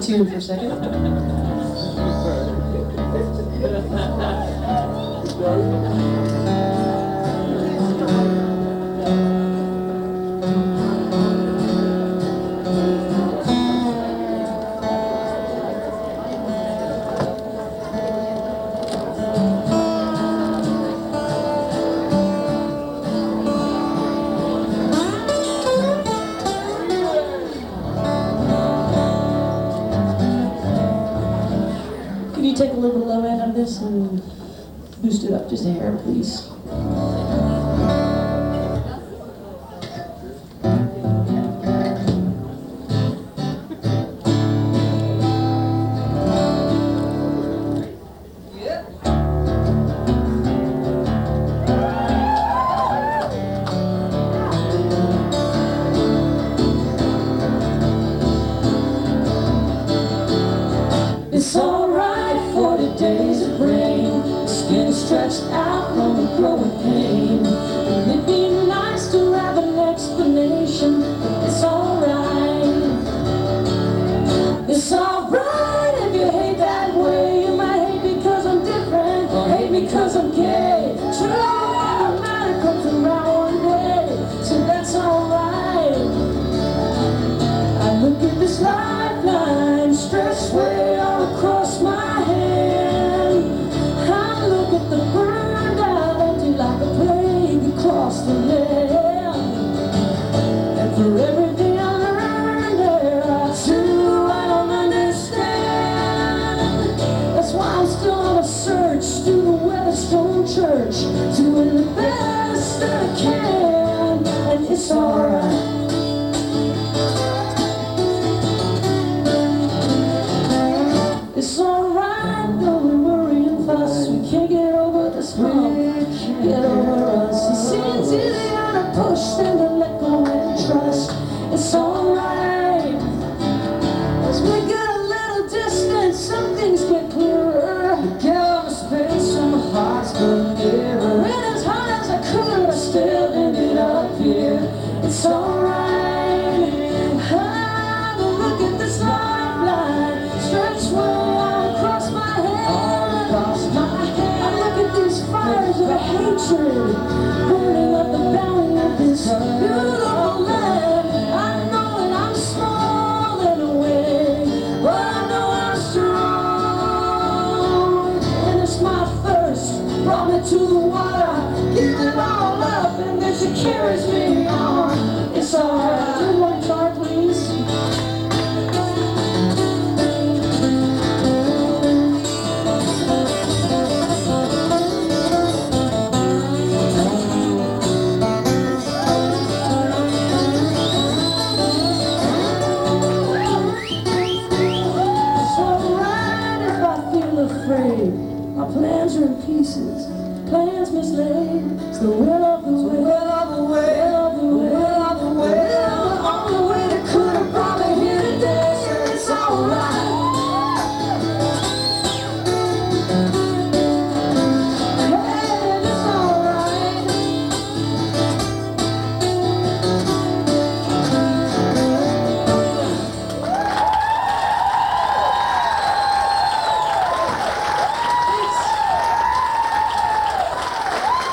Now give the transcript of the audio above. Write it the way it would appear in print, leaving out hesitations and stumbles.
tune for a second. Can you take a little low end of this and boost it up just a hair, please? It's alright for the days of rain, skin stretched out from the growing pain. And it'd be nice to have an explanation. It's alright. It's alright if you hate that way. You might hate because I'm different, or hate because I'm gay. True, no matter comes around one day, so that's alright. I look at this lifeline stretched way across my hand. I look at the burned out empty like a plague across the land. And for everything I learned there, I don't understand. That's why I'm still on a search through the Weatherstone Church, doing the best that I can, and it's alright. It's alright, though we worry and fuss. We can't get over this hump, get over us. It seems easier to push than to let go and trust. It's alright. As we get a little distance, some things get clearer. We get out of space and my heart's grown nearer. And as hard as I could, I still ended up here. It's alright. Look at this lifeline stretched way across my head. I look at these fires of hatred burning up the boundary of this beautiful land. I know that I'm small in a way, but I know I'm strong. And it's my thirst brought me to the water. Give it all up and then she carries me on. It's alright. Do one jar, please. My plans are in pieces, plans mislaid. It's the way